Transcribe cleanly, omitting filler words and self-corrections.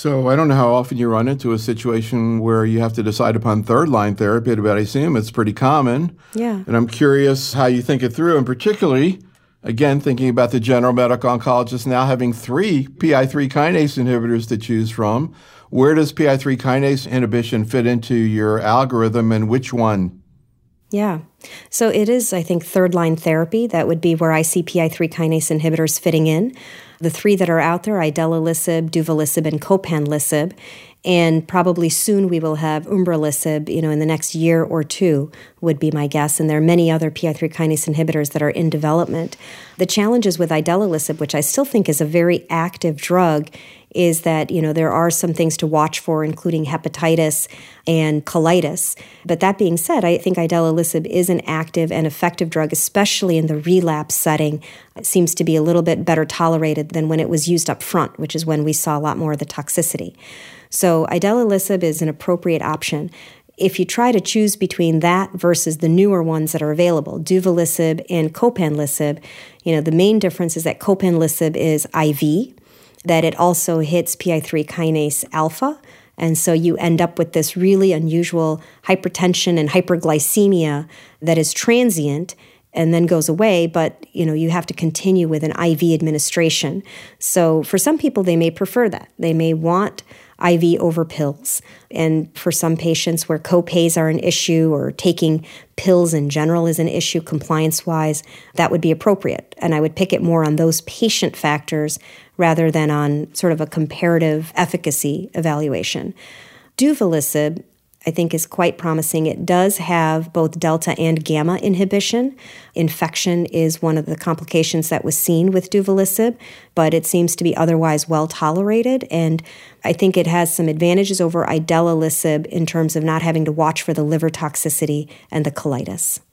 So I don't know how often you run into a situation where you have to decide upon third-line therapy, but I assume it's pretty common. Yeah. And I'm curious how you think it through, and particularly, again, thinking about the general medical oncologist now having 3 PI3 kinase inhibitors to choose from. Where does PI3 kinase inhibition fit into your algorithm, and which one? Yeah. So it is, I think, third-line therapy. That would be where I see PI3 kinase inhibitors fitting in. The 3 that are out there, idelalisib, duvelisib, and copanlisib. And probably soon we will have umbralisib, in the next year or 2 would be my guess. And there are many other PI3 kinase inhibitors that are in development. The challenges with idelalisib, which I still think is a very active drug, is that, there are some things to watch for, including hepatitis and colitis. But that being said, I think idelalisib is an active and effective drug, especially in the relapse setting. It seems to be a little bit better tolerated than when it was used up front, which is when we saw a lot more of the toxicity. So idelalisib is an appropriate option. If you try to choose between that versus the newer ones that are available, duvelisib and copanlisib, the main difference is that copanlisib is IV, that it also hits PI3 kinase alpha, and so you end up with this really unusual hypertension and hyperglycemia that is transient and then goes away, but you have to continue with an IV administration. So for some people, they may prefer that. They may want IV over pills. And for some patients where copays are an issue or taking pills in general is an issue compliance-wise, that would be appropriate. And I would pick it more on those patient factors rather than on sort of a comparative efficacy evaluation. Duvelisib, I think, is quite promising. It does have both delta and gamma inhibition. Infection is one of the complications that was seen with duvelisib, but it seems to be otherwise well tolerated. And I think it has some advantages over idelalisib in terms of not having to watch for the liver toxicity and the colitis.